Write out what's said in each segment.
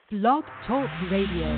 Blog Talk Radio.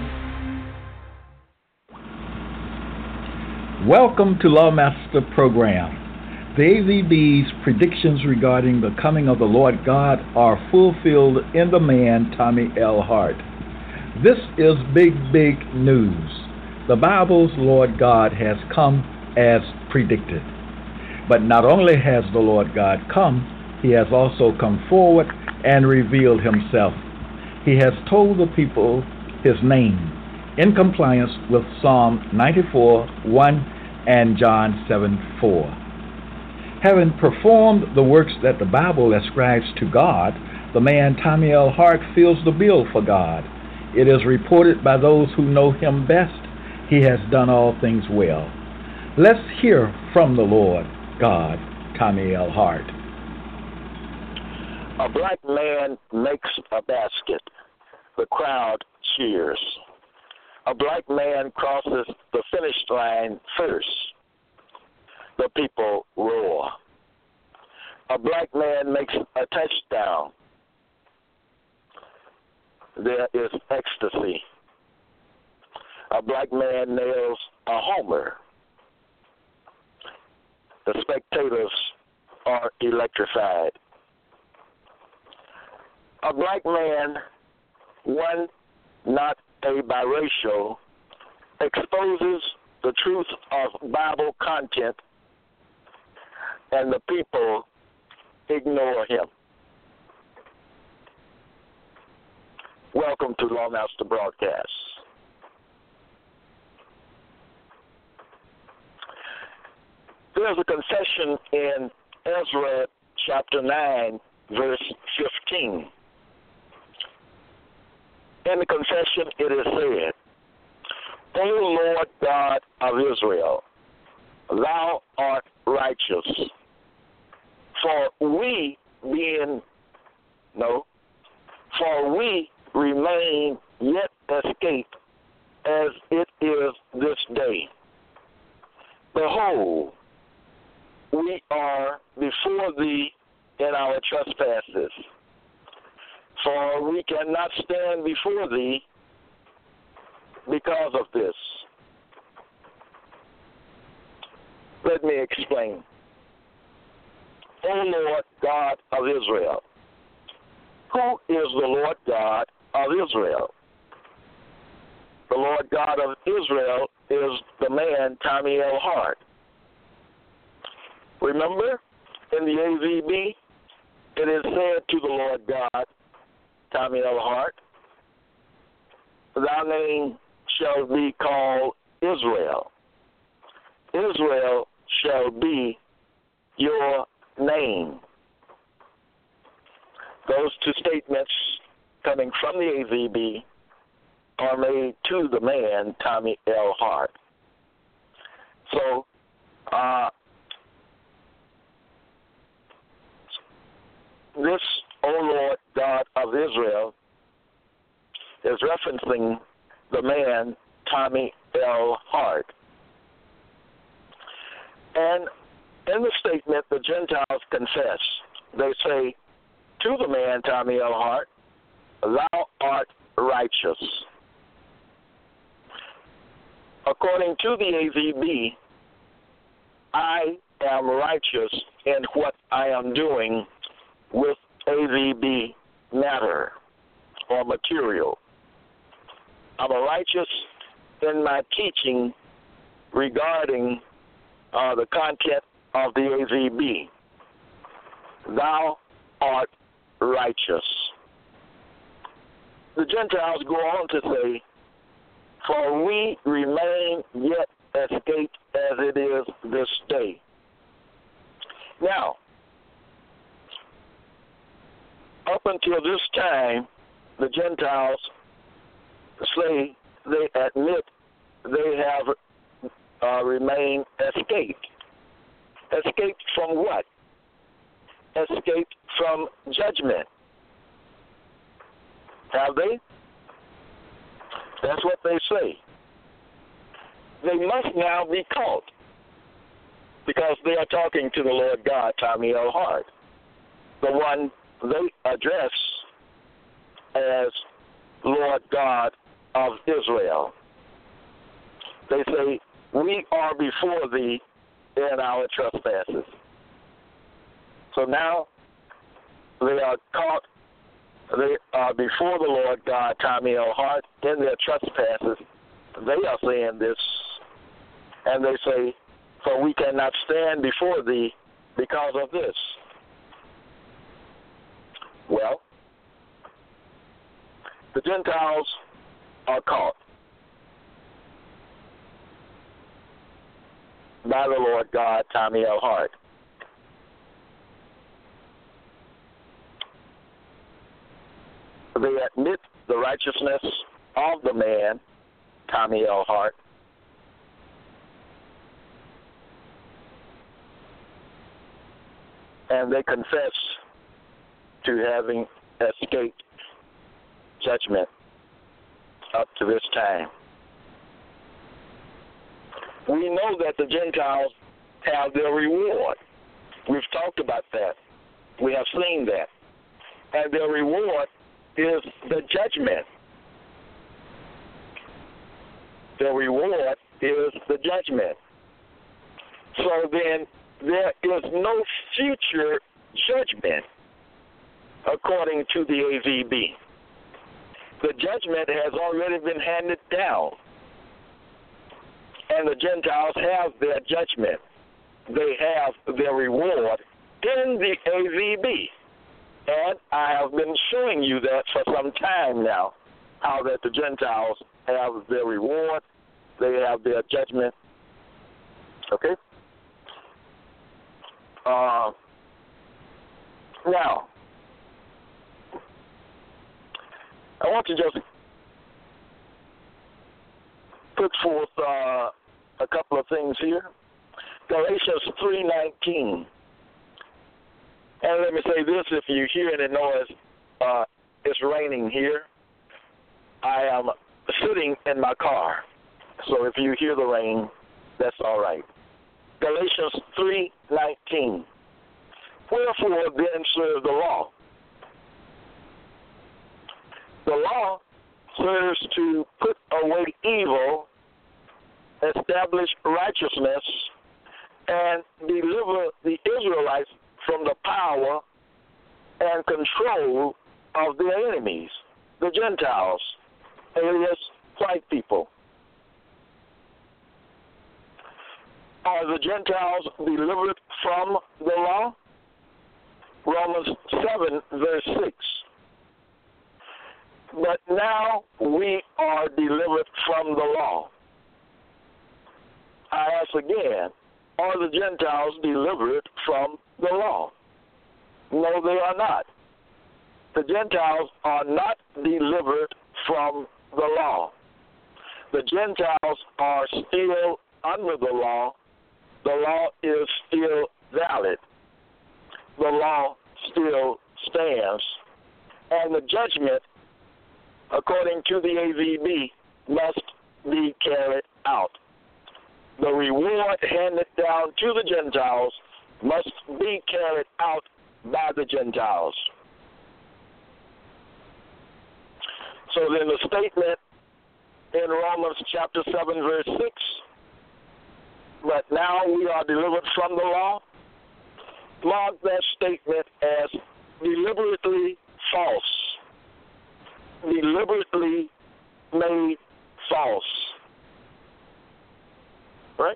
Welcome to Lawmaster Program. The AVB's predictions regarding the coming of the Lord God are fulfilled in the man Tommy L. Hart. This is big news. The Bible's Lord God has come as predicted. But not only has the Lord God come, he has also come forward and revealed himself. He has told the people his name in compliance with Psalm 94:1 and John 7:4. Having performed the works that the Bible ascribes to God, the man Tommy L. Hart fills the bill for God. It is reported by those who know him best, he has done all things well. Let's hear from the Lord God, Tommy L. Hart. A black man makes a basket. The crowd cheers. A black man crosses the finish line first. The people roar. A black man makes a touchdown. There is ecstasy. A black man nails a homer. The spectators are electrified. A black man, one not a biracial, exposes the truth of Bible content, and the people ignore him. Welcome to Lawmaster Broadcast. There's a confession in Ezra chapter 9, verse 15. In the confession it is said, O Lord God of Israel, thou art righteous. For we remain yet escape as it is this day. Behold, we are before thee in our trespasses, for we cannot stand before thee because of this. Let me explain. O Lord God of Israel. Who is the Lord God of Israel? The Lord God of Israel is the man Tommy L. Hart. Remember, in the AVB, it is said to the Lord God, Tommy L. Hart, thy name shall be called Israel. Israel shall be your name. Those two statements coming from the AVB are made to the man, Tommy L. Hart. So, this, O Lord God of Israel, is referencing the man, Tommy L. Hart. And in the statement, the Gentiles confess. They say, to the man, Tommy L. Hart, thou art righteous. According to the AVB, I am righteous in what I am doing with AVB matter or material. I'm righteous in my teaching regarding the content of the AVB. Thou art righteous. The Gentiles go on to say, for we remain yet escaped as it is this day. Now, up until this time, the Gentiles say they admit they have remained escaped. Escaped from what? Escaped from judgment. Have they? That's what they say. They must now be caught because they are talking to the Lord God, Tommy L. Hart, the one they address as Lord God of Israel? They say, we are before thee in our trespasses. So now they are caught, they are before the Lord God, Tommy L. Hart, in their trespasses. They are saying this, and they say, for we cannot stand before thee because of this. Well, the Gentiles are caught by the Lord God, Tommy L. Hart. They admit the righteousness of the man, Tommy L. Hart. And they confess to having escaped judgment up to this time. We know that the Gentiles have their reward. We've talked about that. We have seen that. And their reward is the judgment. The reward is the judgment. So then there is no future judgment according to the AVB. The judgment has already been handed down, and the Gentiles have their judgment. They have their reward in the AVB. And I have been showing you that for some time now, how that the Gentiles have their reward, they have their judgment. Okay? Now, I want to just put forth a couple of things here. Galatians 3:19. And let me say this, if you hear any noise, it's raining here. I am sitting in my car, so if you hear the rain, that's all right. Galatians 3:19. Wherefore then serve the law? The law serves to put away evil, establish righteousness, and deliver the Israelites from the power and control of their enemies, the Gentiles, alias white people. Are the Gentiles delivered from the law? Romans 7, verse 6. But now we are delivered from the law. I ask again, are the Gentiles delivered from the law? No, they are not. The Gentiles are not delivered from the law. The Gentiles are still under the law. The law is still valid. The law still stands. And the judgment, according to the AVB, must be carried out. The reward handed down to the Gentiles must be carried out by the Gentiles. So then the statement in Romans chapter 7, verse 6, but now we are delivered from the law, mark that statement as deliberately false. Deliberately made false. Right?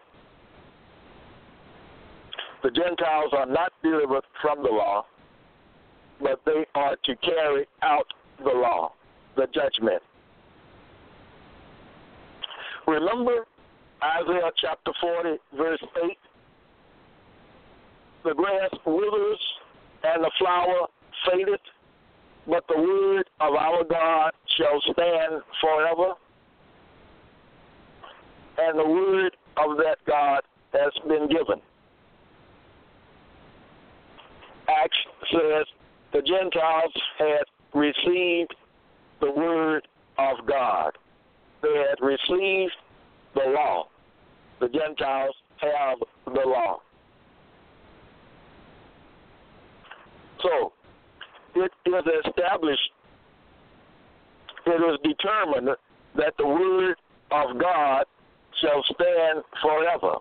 The Gentiles are not delivered from the law, but they are to carry out the law, the judgment. Remember Isaiah chapter 40, verse 8? The grass withers and the flower fadeth, but the word of our God shall stand forever. And the word of that God has been given. Acts says the Gentiles had received the word of God. They had received the law. The Gentiles have the law. So, it is established it is determined that the word of God shall stand forever.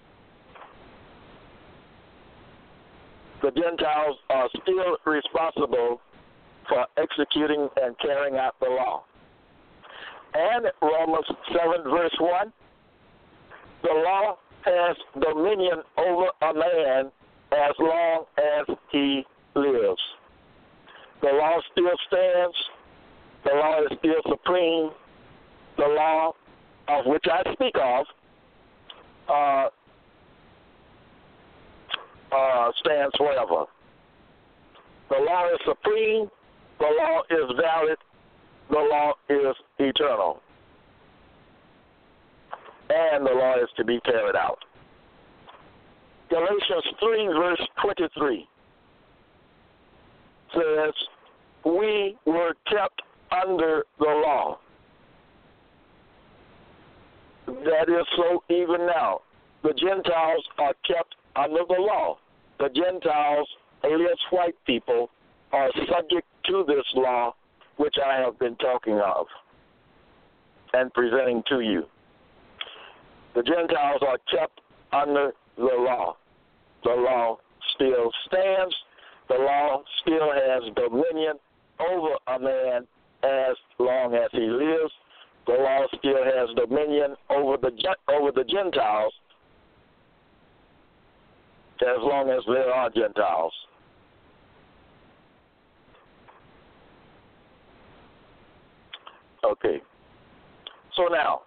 The Gentiles are still responsible for executing and carrying out the law. And Romans 7 verse 1, the law has dominion over a man as long as he lives. The law still stands. The law is still supreme. The law of which I speak of stands forever. The law is supreme. The law is valid. The law is eternal. And the law is to be carried out. Galatians 3 verse 23 says, we were kept under the law. That is so even now. The Gentiles are kept under the law. The Gentiles, alias white people, are subject to this law which I have been talking of and presenting to you. The Gentiles are kept under the law. The law still stands. The law still has dominion over a man as long as he lives. The law still has dominion over the Gentiles as long as there are Gentiles. Okay. So now,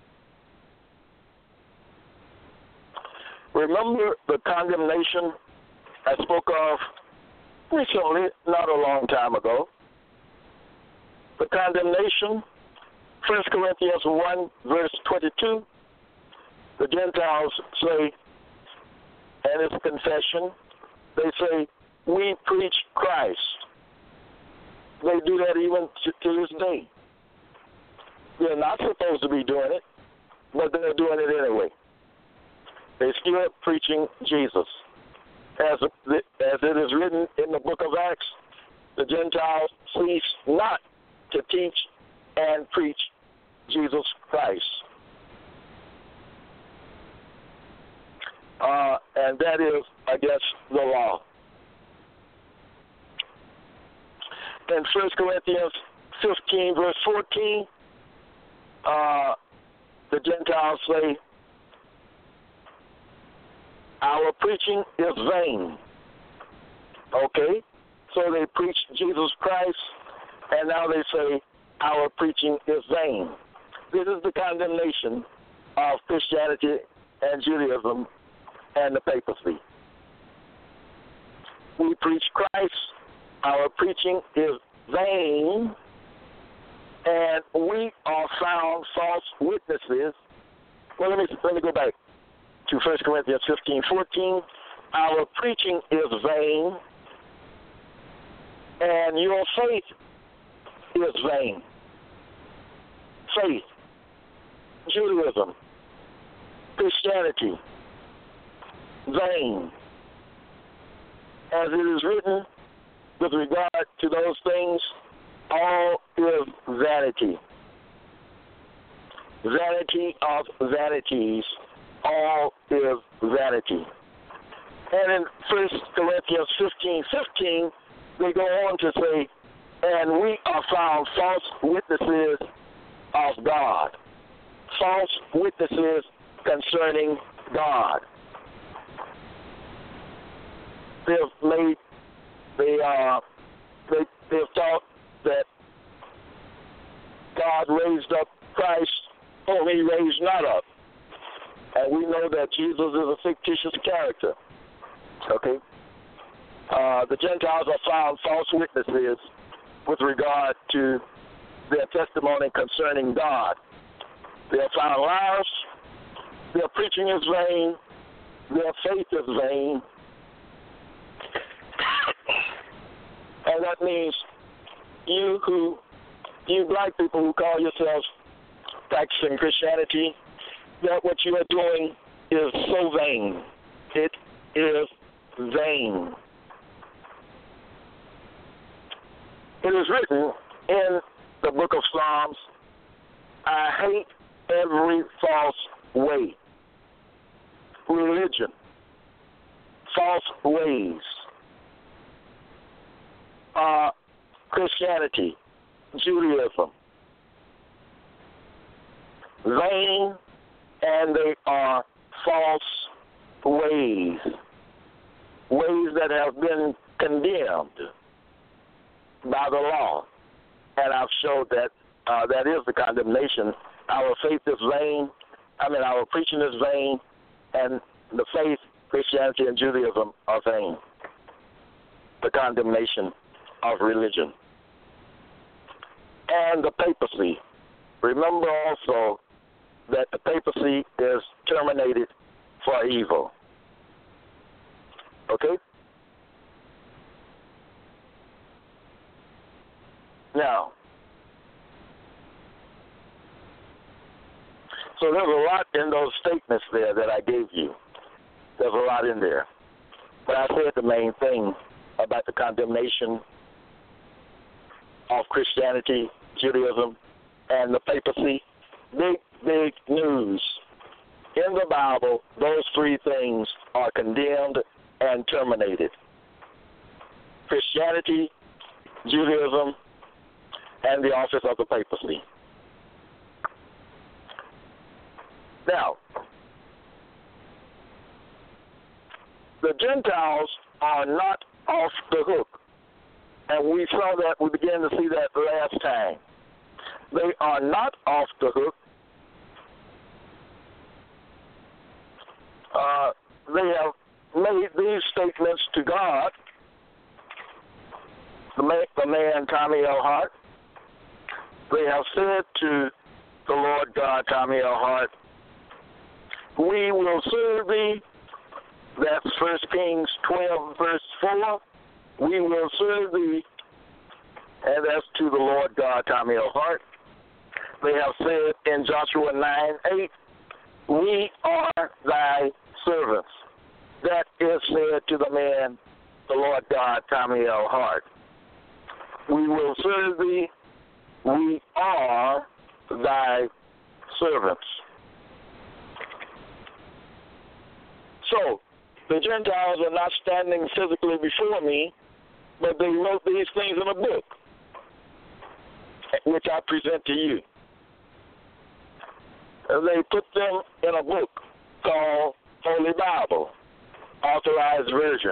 remember the condemnation I spoke of recently, not a long time ago. The condemnation, 1 Corinthians 1, verse 22, the Gentiles say, and it's confession, they say, we preach Christ. They do that even to this day. They're not supposed to be doing it, but they're doing it anyway. They're still preaching Jesus. As it is written in the book of Acts, the Gentiles cease not to teach and preach Jesus Christ. And that is against the law. In 1 Corinthians 15, verse 14, the Gentiles say, our preaching is vain. Okay? So they preach Jesus Christ, and now they say, our preaching is vain. This is the condemnation of Christianity and Judaism and the papacy. We preach Christ, our preaching is vain, and we are found false witnesses. Well, let me go back to 1 Corinthians 15:14. Our preaching is vain, and your faith is vain. Faith, Judaism, Christianity, vain. As it is written, with regard to those things, all is vanity. Vanity of vanities, all is vanity. And in 1 Corinthians 15:15, they go on to say, and we are found false witnesses of God. False witnesses concerning God. They've thought that God raised up Christ, whom he raised not up. And we know that Jesus is a fictitious character. Okay? The Gentiles are found false witnesses with regard to their testimony concerning God. They are found liars. Their preaching is vain. Their faith is vain. And that means you black people who call yourselves practicing Christianity, that what you are doing is so vain. It is vain. It is written in the book of Psalms, I hate every false way, religion, false ways, Christianity, Judaism, vain, and they are false ways that have been condemned by the law. And I've showed that that is the condemnation. Our faith is vain. Our preaching is vain, and the faith, Christianity, and Judaism are vain. The condemnation of religion. And the papacy. Remember also that the papacy is terminated for evil. Okay? Now, so there's a lot in those statements there that I gave you. There's a lot in there. But I said the main thing about the condemnation of Christianity, Judaism, and the papacy. Big news. In the Bible, those three things are condemned and terminated. Christianity, Judaism, and the office of the papacy. Now, the Gentiles are not off the hook. And we saw that, we began to see that last time. They are not off the hook. They have made these statements to God, the man Tommy L. Hart. They have said to the Lord God, Tommy L. Hart, we will serve thee. That's 1 Kings 12, verse 4. We will serve thee. And that's to the Lord God, Tommy L. Hart. They have said in Joshua 9:8, we are thy servants. That is said to the man, the Lord God, Tommy L. Hart. We will serve thee. We are thy servants. So, the Gentiles are not standing physically before me, but they wrote these things in a book, which I present to you. They put them in a book called Holy Bible, Authorized Version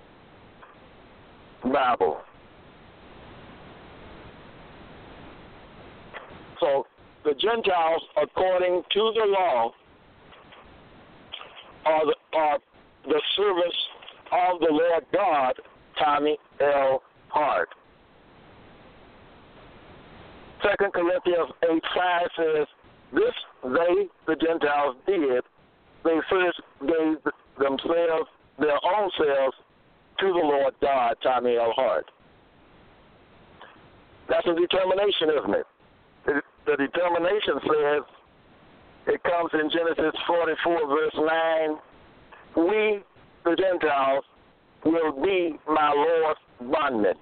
Bible. So the Gentiles, according to the law, are the servants of the Lord God, Tommy L. Hart. 2 Corinthians 8:5 says, this they, the Gentiles, did. They first gave themselves, their own selves, to the Lord God, Tommy L. Hart. That's a determination, isn't it? The determination says, it comes in Genesis 44, verse 9, we, the Gentiles, will be my Lord's bondmen,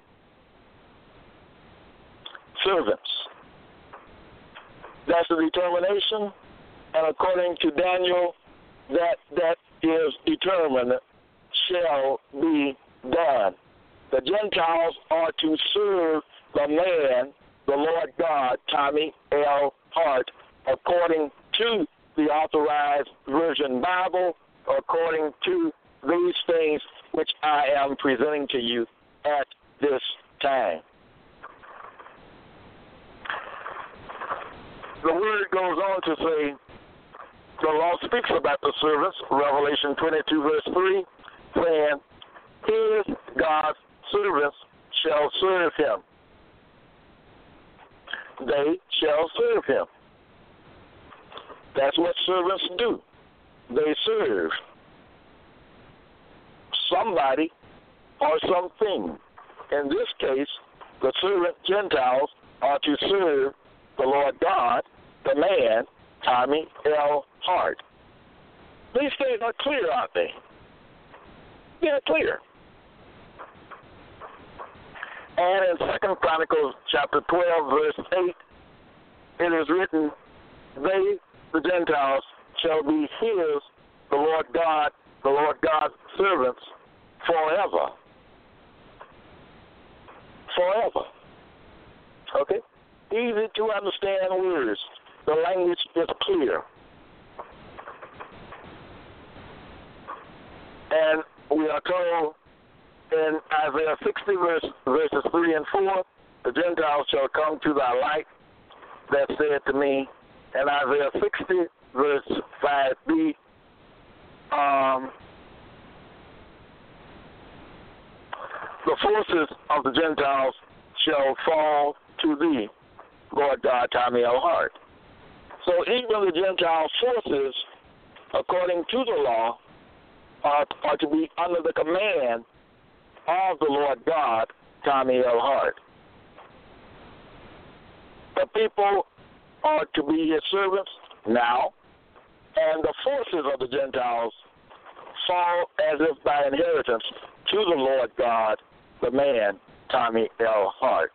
servants. That's the determination, and according to Daniel, that is determined, shall be done. The Gentiles are to serve the man, the Lord God, Tommy L. Hart, according to the Authorized Version Bible, according to these things which I am presenting to you at this time. The word goes on to say, the law speaks about the servants, Revelation 22, verse 3, saying, his, God's servants, shall serve him. They shall serve him. That's what servants do. They serve somebody or something. In this case, the servant Gentiles are to serve the Lord God, the man, Tommy L. Hart. These things are clear, aren't they? Yeah, clear. And in 2 Chronicles chapter 12, verse 8, it is written, they, the Gentiles, shall be his, the Lord God's servants, forever. Forever. Okay? Easy to understand words. The language is clear. And we are told in Isaiah 60, verses 3 and 4, the Gentiles shall come to thy light, that said to me. And Isaiah 60, verse 5b, the forces of the Gentiles shall fall to thee, Lord God, Tommy L. Hart. So even the Gentile forces, according to the law, are to be under the command of the Lord God, Tommy L. Hart. The people are to be his servants now, and the forces of the Gentiles fall as if by inheritance to the Lord God, the man, Tommy L. Hart.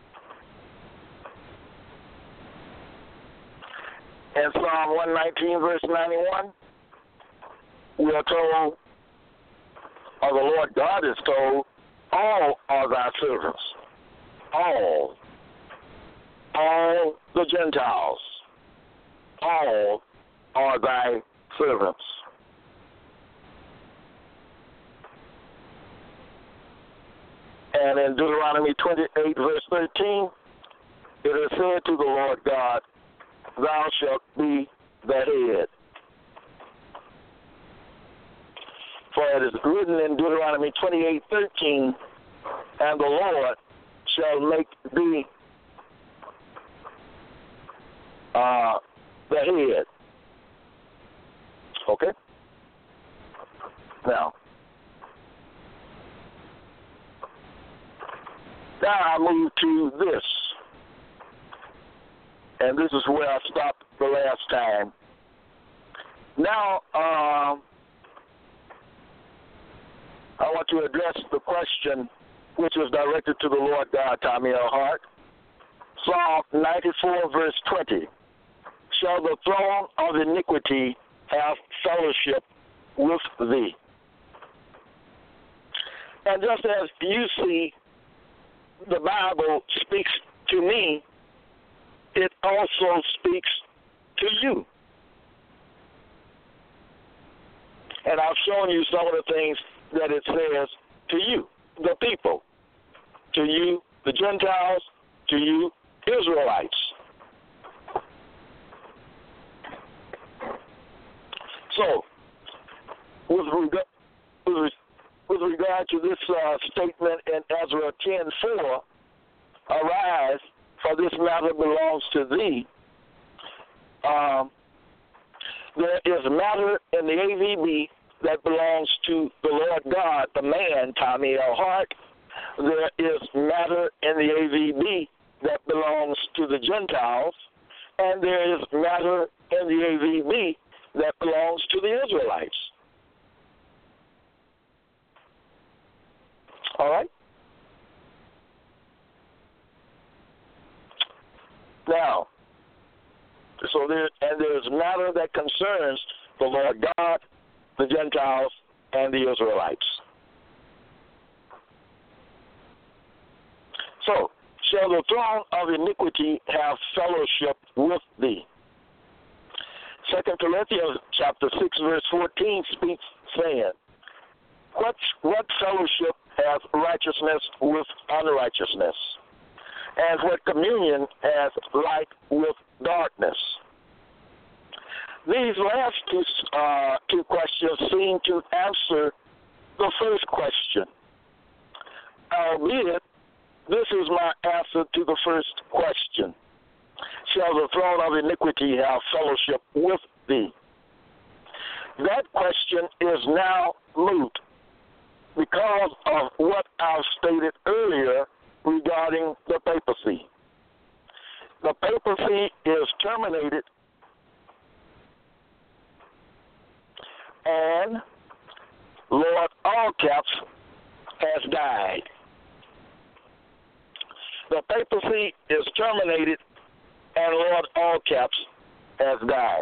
In Psalm 119, verse 91, we are told, or the Lord God is told, all are thy servants. All the Gentiles, all are thy servants. And in Deuteronomy 28, verse 13, it is said to the Lord God, thou shalt be the head. For it is written in Deuteronomy 28:13, and the Lord shall make thee the head. Okay? Now I move to this. And this is where I stopped the last time. Now, I want to address the question which was directed to the Lord God, Tommy L. Hart. Psalm 94, verse 20. Shall the throne of iniquity have fellowship with thee? And just as you see, the Bible speaks to me, it also speaks to you. And I've shown you some of the things that it says to you, the people, to you, the Gentiles, to you, Israelites. So, with regard to this statement in Ezra 10:4, arise, for this matter belongs to thee. There is matter in the AVB that belongs to the Lord God, the man, Tommy L. Hart. There is matter in the AVB that belongs to the Gentiles, and there is matter in the AVB that belongs to the Israelites. All right? Now, there's matter that concerns the Lord God, the Gentiles, and the Israelites. So, shall the throne of iniquity have fellowship with thee? 2 Corinthians chapter 6, verse 14 speaks, saying, What fellowship hath righteousness with unrighteousness? And what communion hath light with darkness? These last two questions seem to answer the first question. Albeit, this is my answer to the first question. Shall the throne of iniquity have fellowship with thee? That question is now moot because of what I've stated earlier regarding the papacy. The papacy is terminated, and Lord All Caps has died. The papacy is terminated, and Lord all caps has died.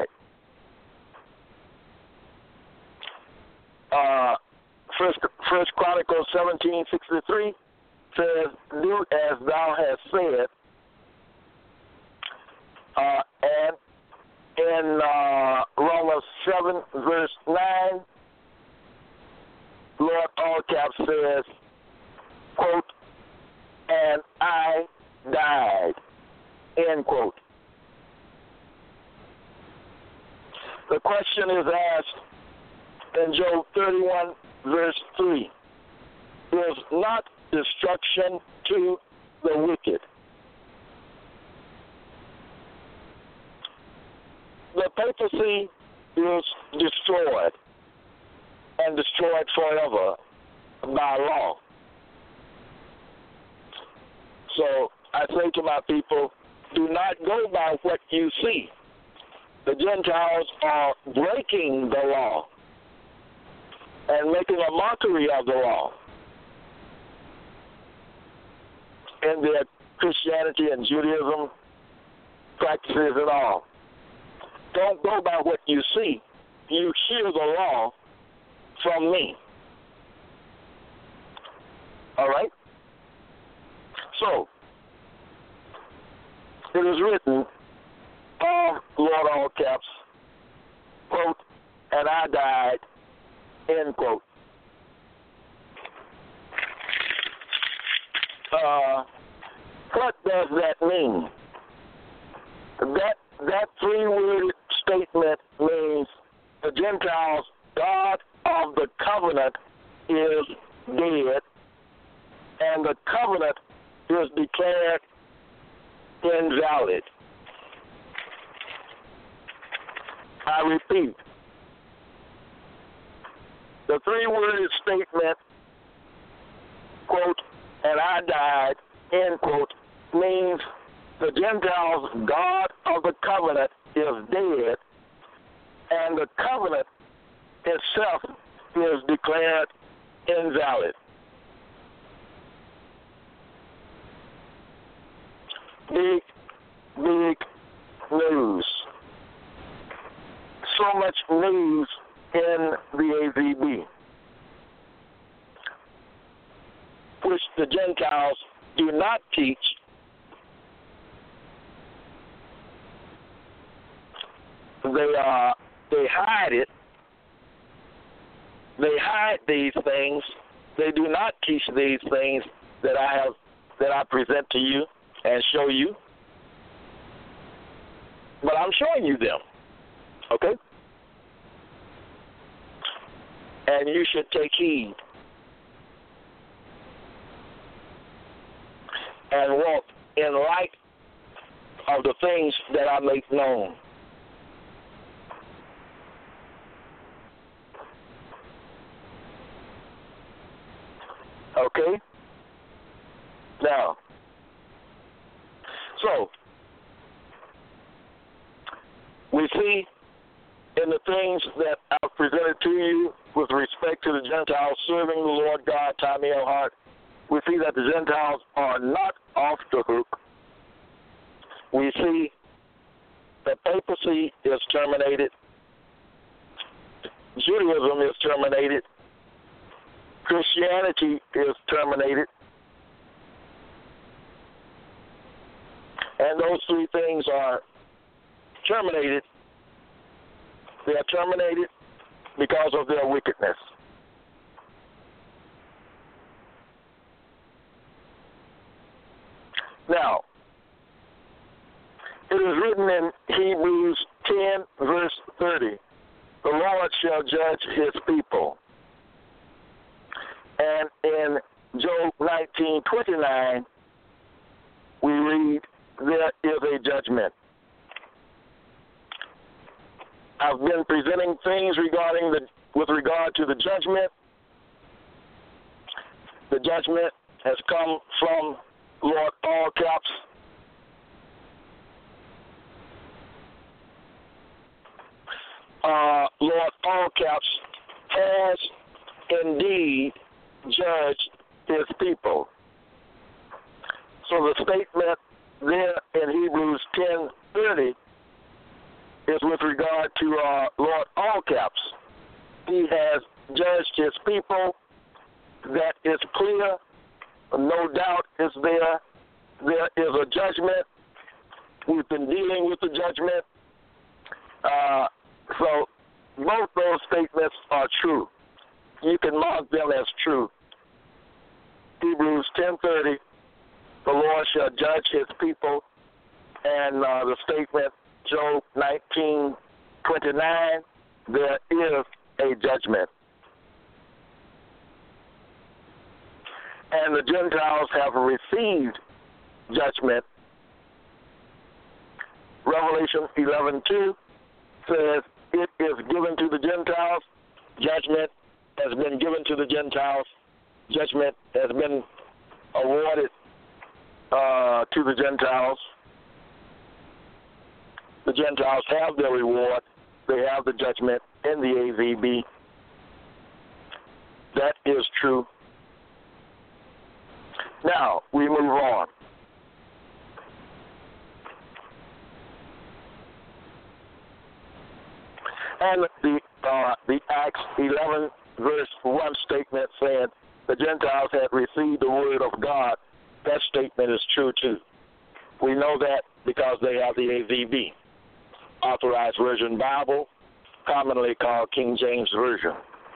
First Chronicles 17:63 says, "Do as thou hast said," and in Romans 7:9, Lord all caps says, quote, "And I died," end quote. The question is asked in Job 31:3, is not destruction to the wicked? The papacy is destroyed, and destroyed forever by law. So I say to my people, do not go by what you see. The Gentiles are breaking the law and making a mockery of the law in their Christianity and Judaism practices and all. Don't go by what you see. You hear the law from me. All right? So, it is written, Lord all caps, quote, "And I died," end quote. What does that mean? That three-word statement means the Gentiles' God of the covenant is dead, and the covenant is declared invalid. I repeat, the three-worded statement, quote, "And I died," end quote, means the Gentiles' God of the covenant is dead, and the covenant itself is declared invalid. Big news. So much news in the AVB, which the Gentiles do not teach. They hide it. They hide these things. They do not teach these things that I present to you and show you. But I'm showing you them. Okay? And you should take heed and walk in light of the things that I make known. Okay? Now, so, we see in the things that I've presented to you with respect to the Gentiles serving the Lord God, Tommy L. Hart, we see that the Gentiles are not off the hook. We see the papacy is terminated. Judaism is terminated. Christianity is terminated. And those three things are terminated. They are terminated because of their wickedness. Now, it is written in Hebrews 10:30, "The Lord shall judge his people." And in Job 19:29, we read, "There is a judgment." I've been presenting things with regard to the judgment. The judgment has come from Lord all caps. Lord all caps has indeed judged his people. So the statement there in Hebrews 10:30 is with regard to Lord, all caps. He has judged his people. That is clear. No doubt is there. There is a judgment. We've been dealing with the judgment. So both those statements are true. You can mark them as true. Hebrews 10:30, the Lord shall judge his people. And the statement, Job 19:29, there is a judgment. And the Gentiles have received judgment. Revelation 11:2 says it is given to the Gentiles. Judgment has been given to the Gentiles. Judgment has been awarded to the Gentiles. The Gentiles have their reward. They have the judgment in the AVB. That is true. Now, we move on. And the Acts 11, verse 1 statement saying the Gentiles had received the word of God, that statement is true too. We know that because they have the AVB, Authorized Version Bible, commonly called King James Version.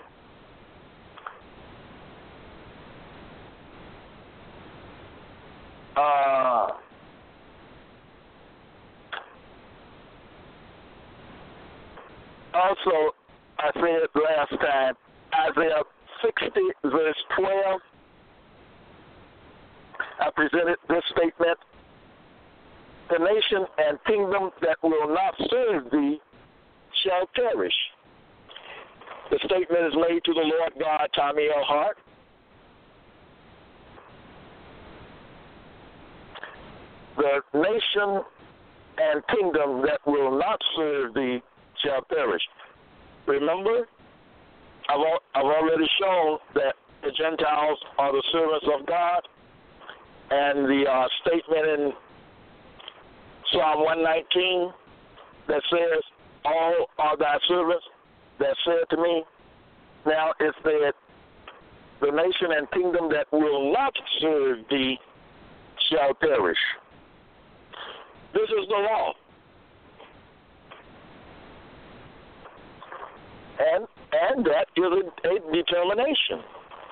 Also, I said last time, Isaiah 60, verse 12, I presented this statement: the nation and kingdom that will not serve thee shall perish. The statement is made to the Lord God, Tommy L. Hart. The nation and kingdom that will not serve thee shall perish. Remember, I've already shown that the Gentiles are the servants of God, and the statement in Psalm 119 that says, all are thy servants that said to me. Now it said, the nation and kingdom that will not serve thee shall perish. This is the law. And that is a determination.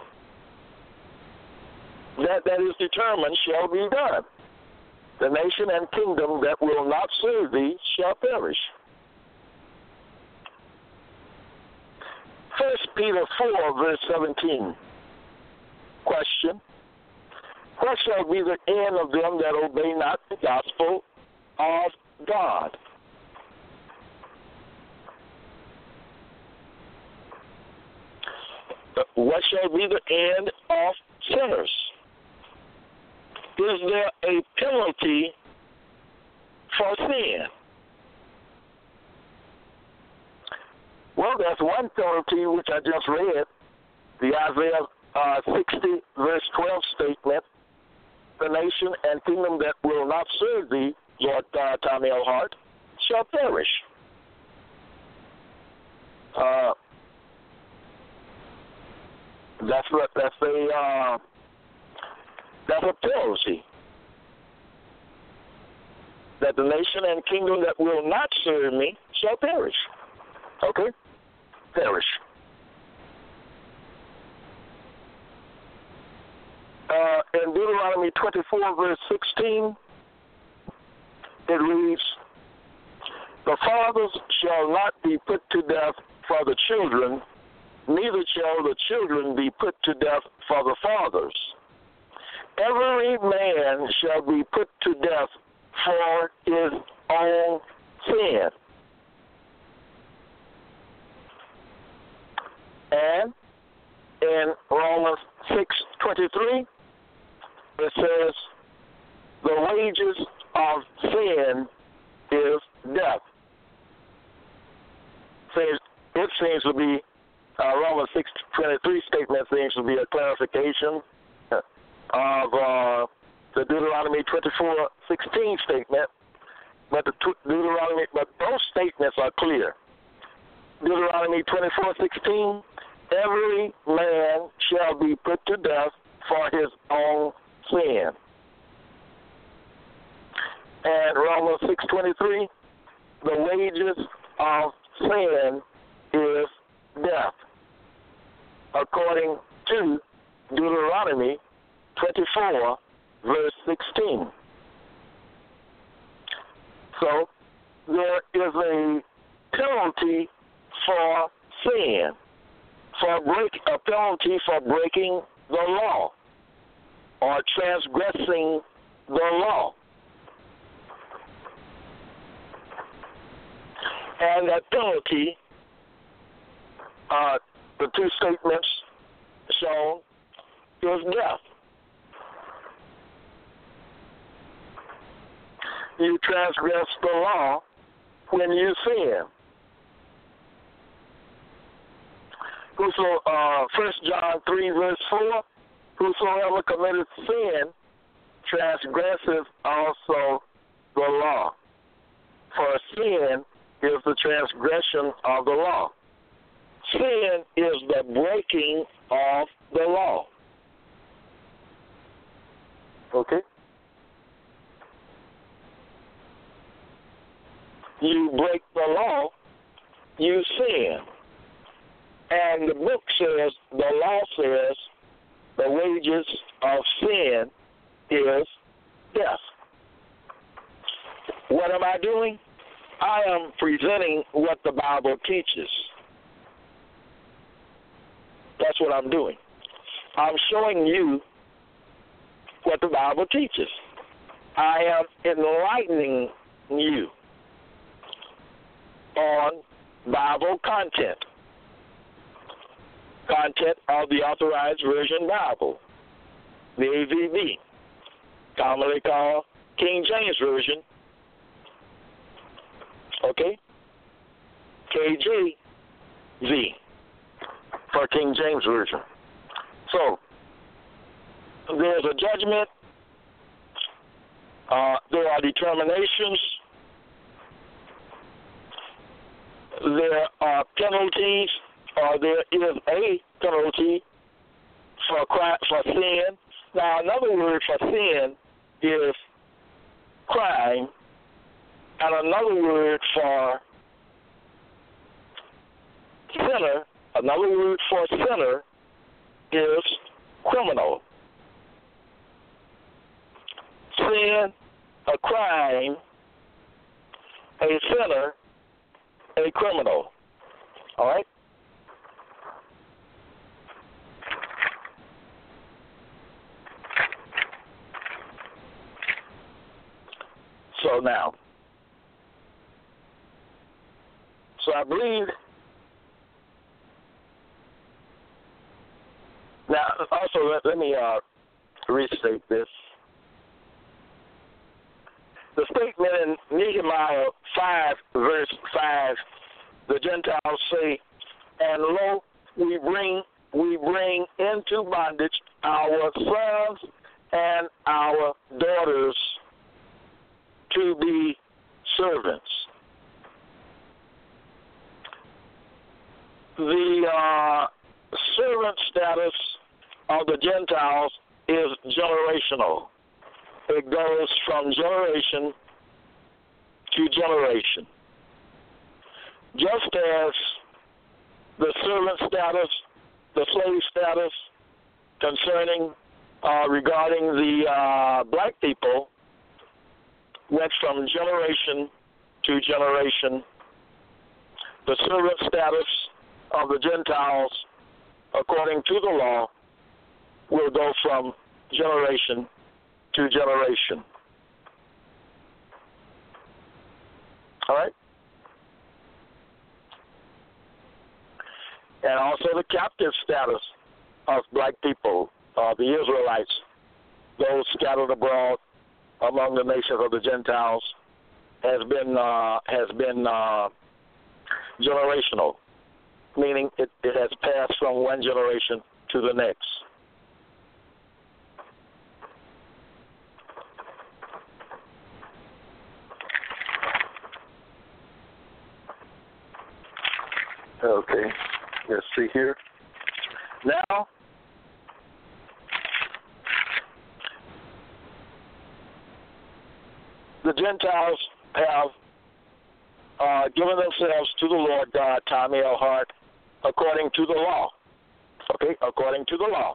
That is determined shall be done. The nation and kingdom that will not serve thee shall perish. 1 Peter 4, verse 17. Question: what shall be the end of them that obey not the gospel of God? What shall be the end of sinners? Is there a penalty for sin? Well, that's one penalty which I just read, the Isaiah 60, verse 12 statement, the nation and kingdom that will not serve thee, Lord God, Tommy L. Hart, shall perish. That's a penalty. That the nation and kingdom that will not serve me shall perish. Okay? Perish. In Deuteronomy 24, verse 16, it reads, the fathers shall not be put to death for the children, neither shall the children be put to death for the fathers. Every man shall be put to death for his own sin. And in Romans 6:23, it says, the wages of sin is death. It seems to be, Romans 6:23 statement seems to be a clarification of the Deuteronomy 24:16 statement, but both statements are clear. Deuteronomy 24:16, every man shall be put to death for his own sin. And Romans 6:23, the wages of sin is death, according to Deuteronomy 24:16. So there is a penalty for sin, a penalty for breaking the law or transgressing the law. And that penalty, the two statements shown, is death. You transgress the law when you sin. 1 John 3:4, whosoever committeth sin transgresseth also the law. For sin is the transgression of the law. Sin is the breaking of the law. Okay? You break the law, you sin. And the book says, the law says, the wages of sin is death. What am I doing? I am presenting what the Bible teaches. That's what I'm doing. I'm showing you what the Bible teaches. I am enlightening you on Bible content of the Authorized Version Bible, the AVB, commonly called King James Version. Okay? KJV for King James Version. So, there's a judgment. There are determinations. There are penalties, or there is a penalty for sin. Now, another word for sin is crime, and another word for sinner is criminal. Sin, a crime, a sinner, a criminal. All right? So now, I believe, now also let me restate this. The statement in Nehemiah 5, verse 5, the Gentiles say, and lo, we bring into bondage our sons and our daughters to be servants. The servant status of the Gentiles is generational. It goes from generation to generation. Just as the servant status, the slave status concerning regarding the black people went from generation to generation, the servant status of the Gentiles, according to the law, will go from generation to generation. All right? And also the captive status of black people, the Israelites, those scattered abroad among the nations of the Gentiles, has been generational, meaning it has passed from one generation to the next. Okay, let's see here. Now, the Gentiles have given themselves to the Lord God, Tommy L. Hart, according to the law. Okay, according to the law.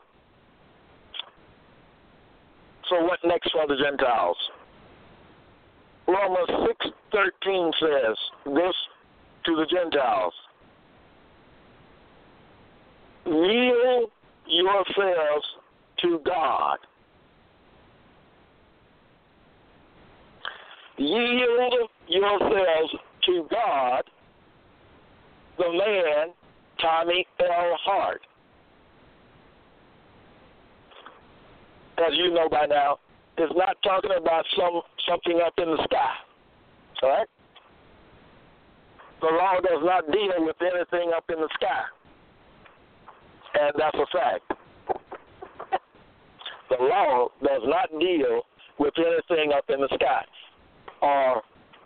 So what next for the Gentiles? Romans 6:13 says this to the Gentiles. Yield yourselves to God. Yield yourselves to God, the man, Tommy L. Hart. As you know by now, is not talking about something up in the sky. All right? The law does not deal with anything up in the sky. And that's a fact. The law does not deal with anything up in the sky, or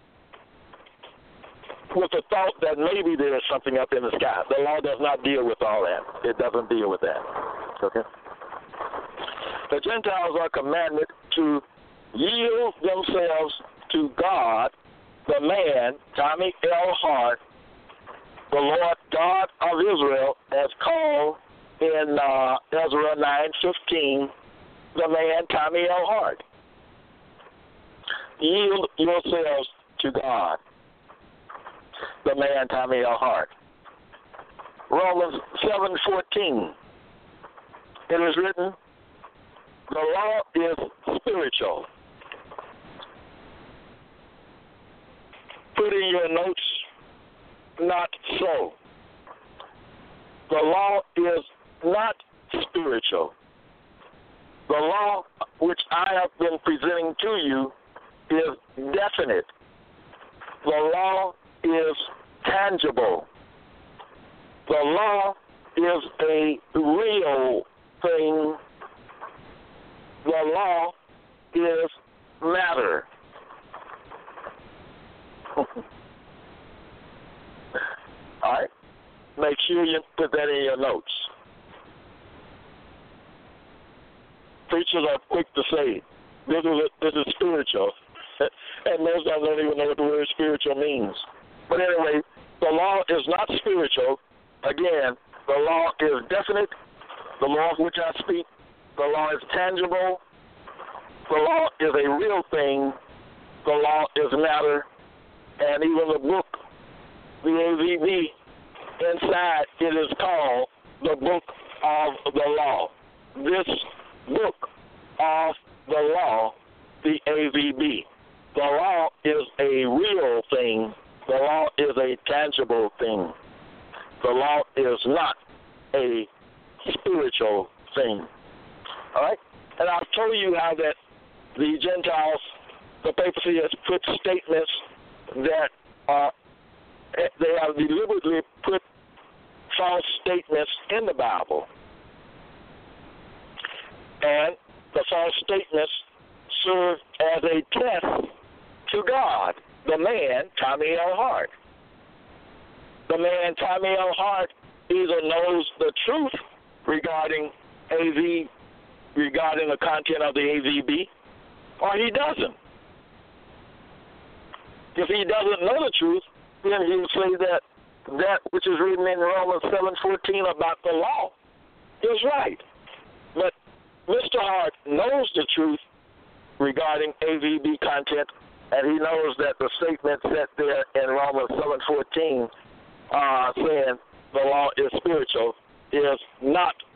with the thought that maybe there is something up in the sky. The law does not deal with all that. It doesn't deal with that. Okay? The Gentiles are commanded to yield themselves to God, the man, Tommy L. Hart, the Lord God of Israel, as called in Ezra 9:15, the man, Tommy L. Hart. Yield yourselves to God, the man, Tommy L. Hart. Romans 7:14, it is written, the law is spiritual. Put in your notes, not so. The law is not spiritual. The law which I have been presenting to you is definite. The law is tangible. The law is a real thing. The law is matter. All right? Make sure you put that in your notes. Preachers are quick to say, this is spiritual. And most of them don't even know what the word spiritual means. But anyway, the law is not spiritual. Again, the law is definite. The law of which I speak, the law is tangible. The law is a real thing. The law is matter. And even the book, the AVB, inside it is called the Book of the Law. This book of the law, the AVB. The law is a real thing. The law is a tangible thing. The law is not a spiritual thing. All right? And I've told you how that the Gentiles, the papacy has put statements that they have deliberately put false statements in the Bible. And the false statements serve as a test to God, the man, Tommy L. Hart. The man, Tommy L. Hart, either knows the truth regarding regarding the content of the AVB, or he doesn't. If he doesn't know the truth, then he would say that that which is written in Romans 7:14 about the law is right. But Mr. Hart knows the truth regarding AVB content, and he knows that the statement set there in Romans 7:14 saying the law is spiritual is not